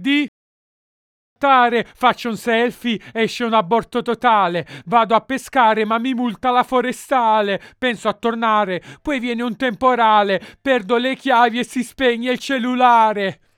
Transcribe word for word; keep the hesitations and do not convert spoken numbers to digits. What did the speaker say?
di faccio un selfie, esce un aborto totale. Vado a pescare ma mi multa la forestale. Penso a tornare, poi viene un temporale. Perdo le chiavi e si spegne il cellulare.